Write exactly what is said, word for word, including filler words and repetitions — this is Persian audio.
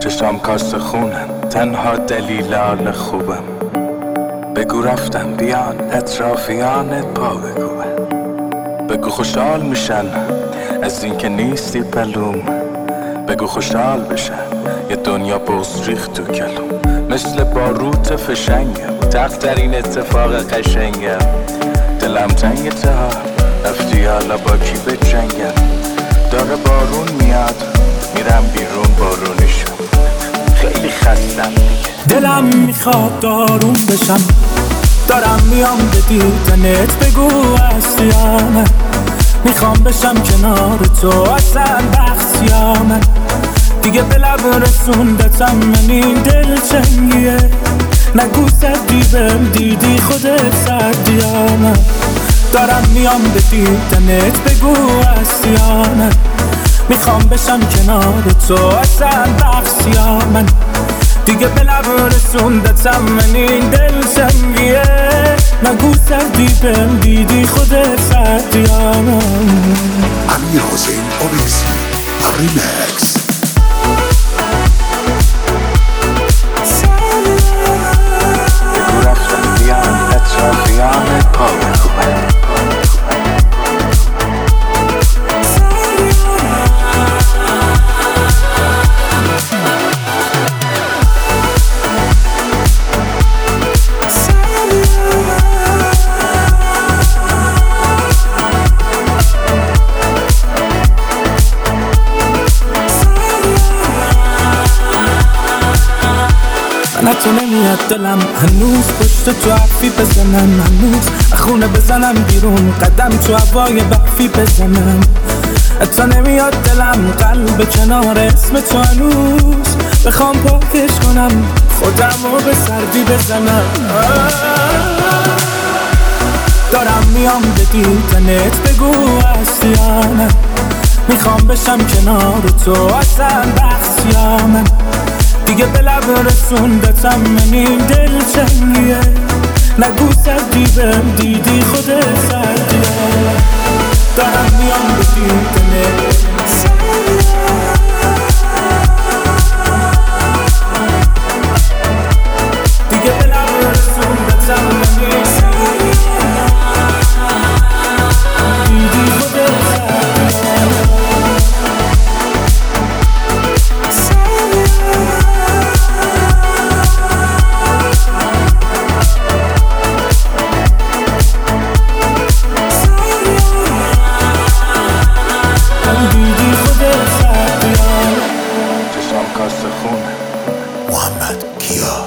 چشام کاست خونم، تنها دلیل حال خوبم. بگو رفتم بیان اطرافیانت پا بگوبن، بگو خوشحال میشن از این که نیستی پلوم. بگو خوشحال بشن یه دنیا بغض ریخت تو کلوم. مثل باروت فشنگم تخت در این اتفاق قشنگم. دلم تنگ تا رفتی حالا با کی بجنگم. داره بارون میاد میرم بیرون بارونشم، خیلی خستم دیگه. دلم میخواد دارون بشم، دارم میام به دیدنت، بگو هستی یا نه. میخوام بشم کنار تو اصلا بخص یا من. دیگه به لب رسوندتم من این دل چنگیه. نگو سردی بهم دیدی خودت سردی یا نه. دارم میام به دیدنت، بگو هستی یا نه. میخوام بشم کنار تو اصلا بخص یا من. دیگه به لب رسوندتم من این دل سنگیه. نگو سردی بهم دیدی خودت سردی یا نه. امیر حسین اویسی ریمکس. بگو رفتم بیان اطرافیانت پا بگوبن. من تو نمیاد دلم هنوز پشت تو حرفی بزنم، هنوز خونه بزنم بیرون قدم تو هوای برفی بزنم. تو نمیاد دلم قلب کنار اسم تو هنوز بخوام پاکش کنم خودم رو به سردی بزنم. دارم میام به دیدنت، بگو هستی یا نه. میخوام بشم کنار تو اصلا بخص یا من. دیگه به لب رسوندتم من این دل چنگیه. نگو سردی بهم دیدی خودت سردی. دارم میام به دیدنت، دیگه به لب رسوندتم من این دیدی خودت سردی. چشام کاست خونه محمد کیا